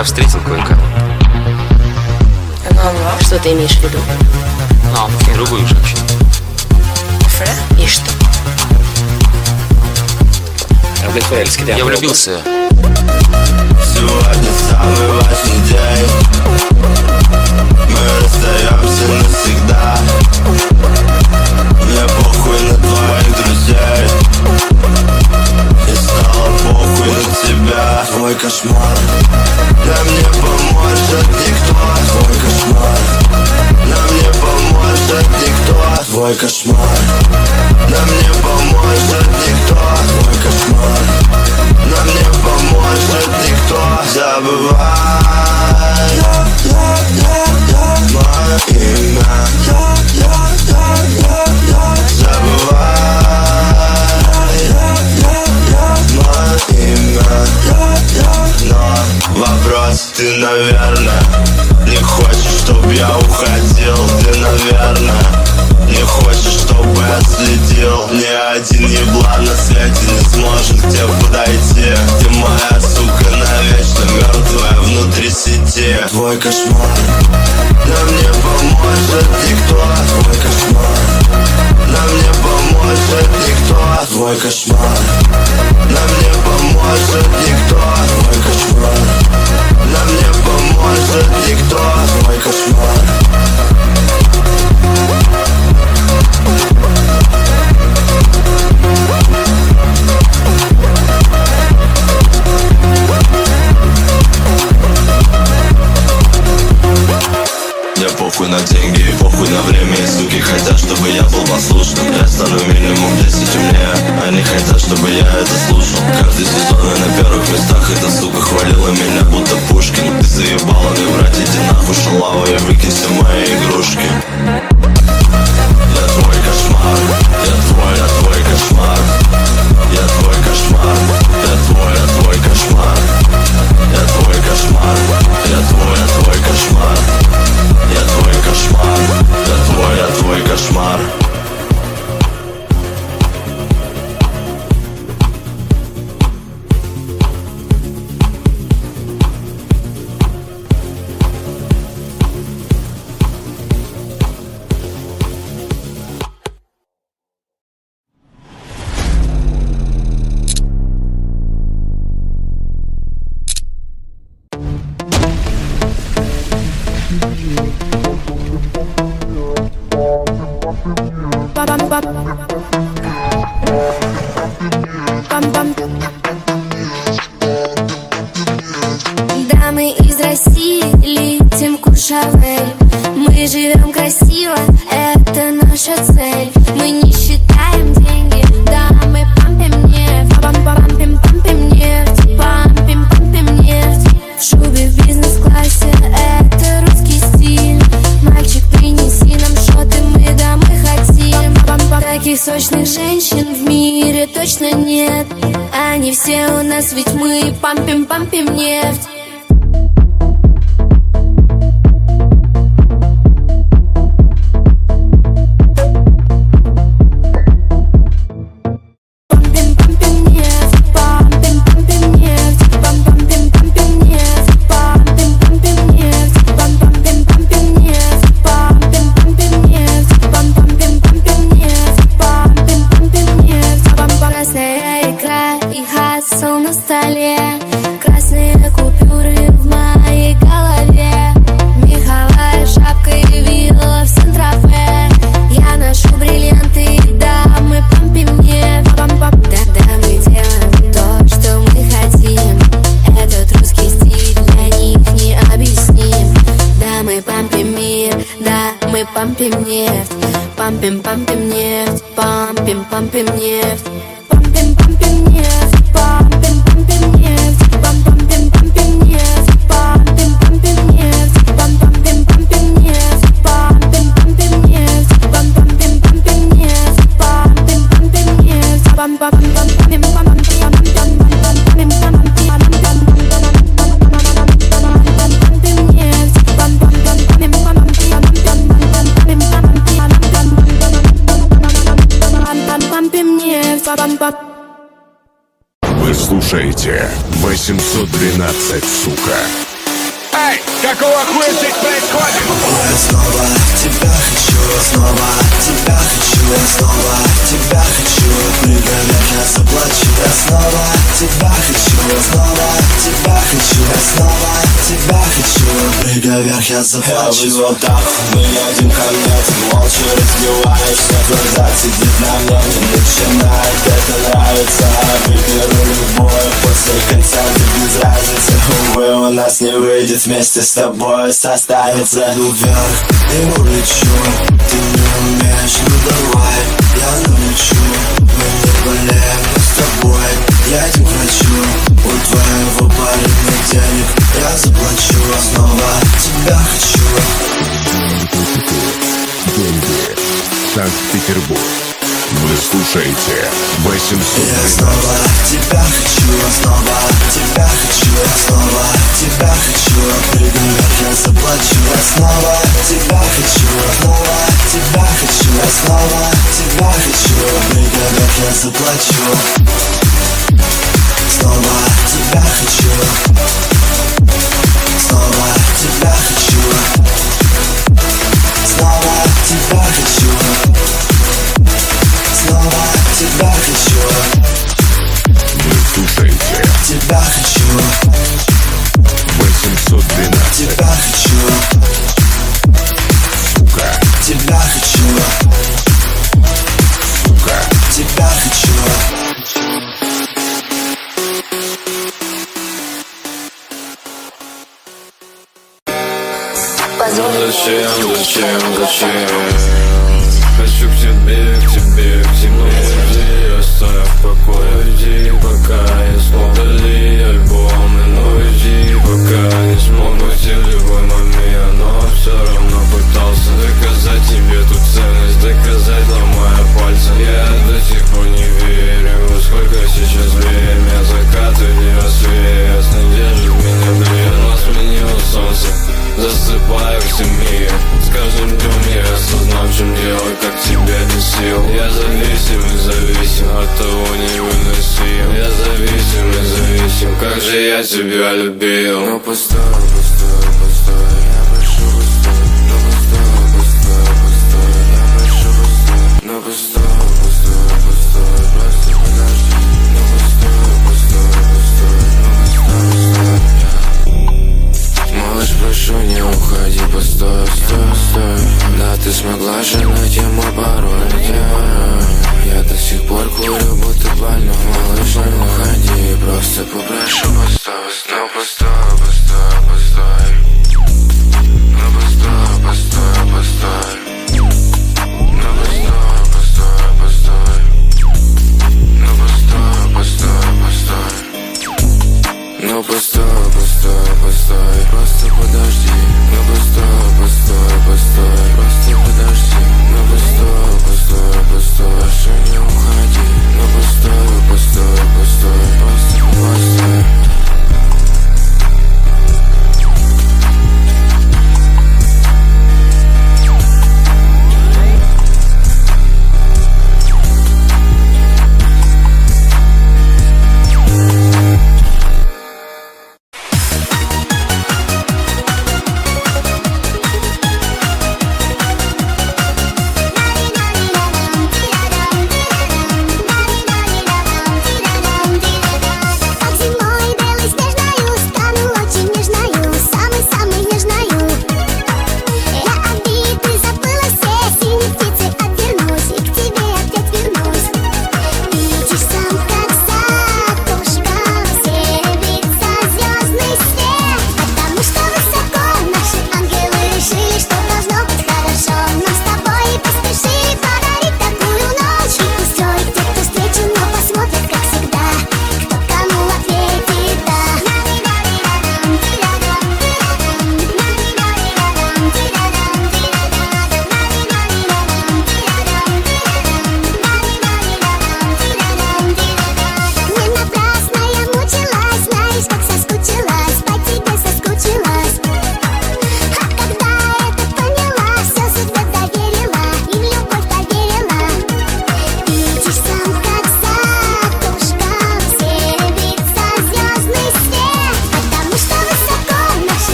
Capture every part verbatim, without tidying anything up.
Я встретил кое-кого. Ну, что ты имеешь в виду? Ну, другую женщину. И что? Я влюбился. Сегодня самый важный день. Мы расстаемся навсегда. Мне похуй на твоих друзей. И стало похуй на тебя. Твой кошмар, нам не поможет никто. Твой кошмар, нам не поможет никто. Твой кошмар, нам не поможет никто. Твой кошмар, нам не поможет никто. Забывай мое имя. Забывай мое имя. Но вопрос, ты, наверное, не хочешь, чтоб я уходил. Ты, наверное, не хочешь, чтобы я следил. Ни один еблан на свете не сможет к тебе подойти. Ты моя сука навечно мертвая внутри сети. Твой кошмар, нам не поможет никто. Твой кошмар, нам не поможет никто. Твой кошмар, нам не поможет никто. Твой кошмар, нам не поможет никто. Твой кошмар. Мне похуй на деньги, похуй на время. И суки хотят, чтобы я был послушным. Я стану минимум десять умнее. Они хотят, чтобы я это слушал. Каждый сезон я на первых местах. Эта сука хвалила меня, будто Пушкин. Ты заебала мне врать, иди нахуй, шалава. Я выкинь все мои игрушки. Я твой кошмар, я твой, я твой кошмар. Я твой кошмар, я твой, я твой кошмар. Я твой кошмар, я твой, я твой кошмар. Я твой кошмар, я твой, я твой кошмар. Дамы из России летим в Куршавель. Мы живем красиво, это наша цель. Мы не считаем деньги, да, мы пампим нефть. Пампим, пампим нефть, пампим, пампим нефть. В шубе в бизнес-классе, это русский стиль. Мальчик, принеси нам шоты, мы домой хотим. Таких сочных женщин в мире точно нет. Они все у нас, ведь мы пампим, пампим нефть. На столе красные купюры в моей голове. Меховая шапка и вилла в Сан-Тропе. Я ношу бриллианты, да, мы пампим нефть. Да, да, мы делаем то, что мы хотим. Этот русский стиль для них не объясним. Да, мы пампим мир, да, мы пампим нефть. Пампим, пампим нефть, пампим, пампим нефть. Пампим, пампим нефть. Пампим, пампим нефть, пампим, пампим нефть, пампим, пампим нефть, пампим, пампим нефть, пампим, пампим нефть, пампим, пампим нефть, пампим, пампим нефть, пам пам пам пам пам пам Вы слушаете восемьсот двенадцать, сука. Эй, какого хуя здесь происходит? Я снова тебя хочу, снова тебя хочу, снова тебя хочу. Прыгай вверх, я заплачу. Я снова тебя хочу, снова тебя хочу, я снова тебя хочу. Прыгай вверх, я заплачу. Я вот так, мы едем ко мне, ты молча раздеваешься, глаза сидит на мне, не начинает это нравится. Выберу любой, после концерта без разницы. Увы, у нас не выйдет вместе с тобой составиться. Иду вверх и улечу, ты не умеешь, ну давай, я налечу. Мы не болеем, мы с тобой едем к врачу. У твоего парня нет денег, я заплачу. Снова тебя хочу. Санкт-Петербург. Вы слушаете восемьсот. Я снова тебя хочу, снова тебя хочу, снова тебя хочу. Прыгай вверх, я заплачу. Я снова тебя хочу, снова тебя хочу, я снова тебя хочу. Прыгай вверх, я заплачу. Снова тебя хочу, снова тебя хочу, снова тебя хочу. Снова тебя хочу. Вы слушаете Тебя хочу. восемьсот двенадцать. Тебя хочу. Сука, Тебя хочу. сука. Тебя хочу. Зачем, зачем, зачем? Хочу к тебе, к тебе, к тебе. Иди, оставь в покое, уйди, пока не смог. Удали альбомы, но уйди, пока не смог. Уйти в любой момент, но все равно пытался доказать тебе ту ценность, доказать, ломая пальцы. Я до сих пор не верю, сколько сейчас время. Закат или рассвет, надежда меня блин, но сменило солнце. Засыпаю в семье. С каждым днем я осознал, в чем дело, как тебя без сил. Я зависим и зависим, от того невыносим. Я зависим и зависим, как же я тебя любил. Но постой, постой, постой, я прошу, постой. Но постой, постой, постой, я прошу, постой. Но постой, постой, постой, просто подожди. Но постой, постой, постой, но постой, постой. Малыш, прошу, не уходи, постой, стой, стой. Да, ты смогла же найти мой пароль, я, я до сих пор курю, будто больной. Малыш, не уходи, просто попрошу, постой, но постой, постой, постой.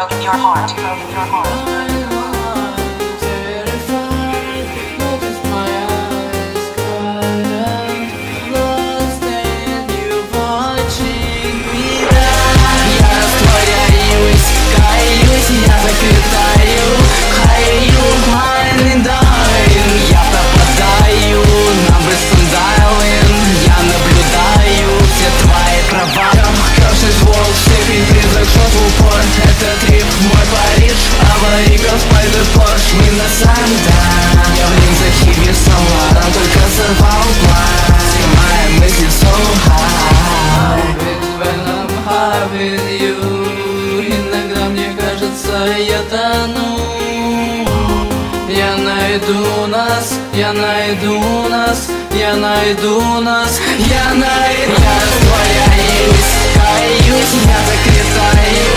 broken your heart, broken your heart. Иногда мне кажется, я тону. Я найду нас, я найду нас, я найду нас, я найду нас. Твоя есть, каюсь, я так летаю.